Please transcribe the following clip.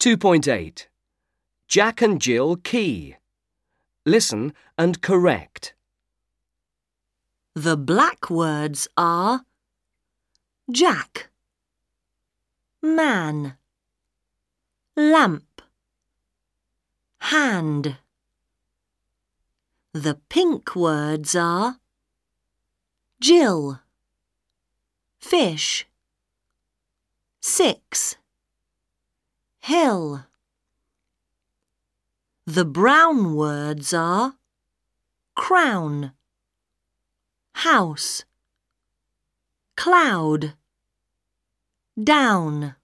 2.8. Jack and Jill key. Listen and correct. The black words are Jack, man, lamp, hand. The pink words are Jill, fish, 6, hill. The brown words are crown, house, cloud, down.